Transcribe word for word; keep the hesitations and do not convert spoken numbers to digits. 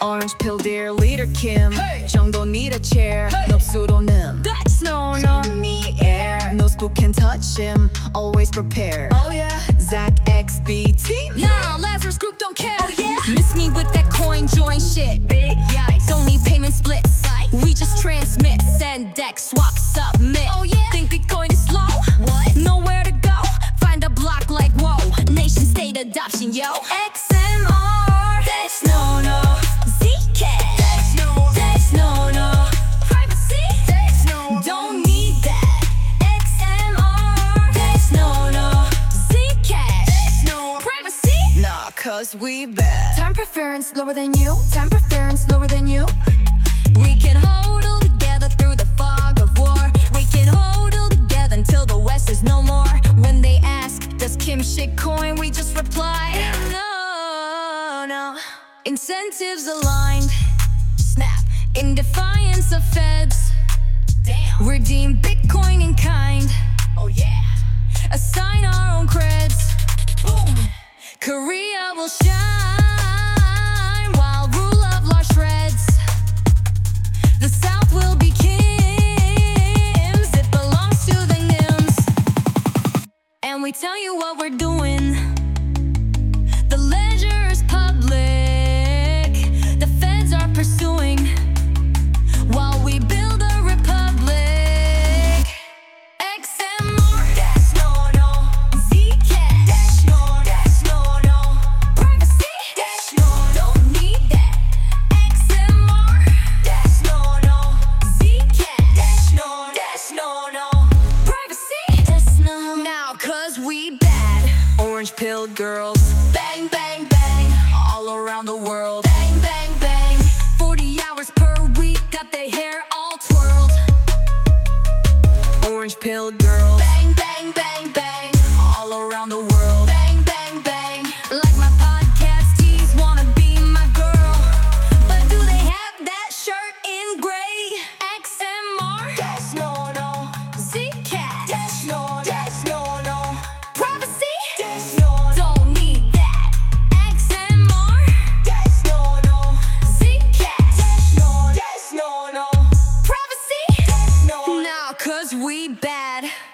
Orange pill dear leader Kim. Hey. 정도 need a chair. Hey. No pseudonym. That's no no me air. No spook can touch him. Always prepared. Oh yeah. Zach X B T. Nah, Lazarus Group don't care. Oh yeah. Miss me with that coin join shit. Big yikes. Don't need payment splits. We just transmit, send deck, swap, submit. Oh yeah. Think Bitcoin is slow? What? Nowhere to go. Find a block like whoa. Nation state adoption, yo. X M R. That's no no. Zcash. That's no. That's no no. Privacy. That's no. Don't need that. X M R. That's no no. Zcash. That's no. Privacy. Nah, cause we bad. Time preference lower than you. Time preference lower than you. We can hold all together through the fog of war. We can hold all together until the West is no more. When they ask, does Kim shitcoin? We just reply, no, no. Incentives aligned. Snap. In defiance of feds. Damn. Redeem Bitcoin in kind. Oh yeah. Assign our own creds. Boom. Korea will shine while rule of law shreds. The South will be Kim's, it belongs to the Nims. And we tell you what we're doing. The ledger is public. The feds are pursuing while we build a republic. X M R. That's no no. Zcash. That's no. That's no no. Privacy. That's no. Don't need that. X M R. That's no no. Zcash. That's no. That's no no. Privacy. That's no. Now cause we bad. Orange pill girls. Bang bang bang. All around the world. Bang bang bang. Forty hours per week. Got their hair all twirled. Orange pill girls. Bang bang bang bang. All around the world. Bang bang bang. Like my podcastees wanna be my girl, but do they have that shirt in gray? X M R. That's no no. Zcash. That's no. That's no no. Privacy. That's no. Don't need that. X M R. That's no no. Zcash. That's no. That's no no. Privacy. No. Now cause we bad.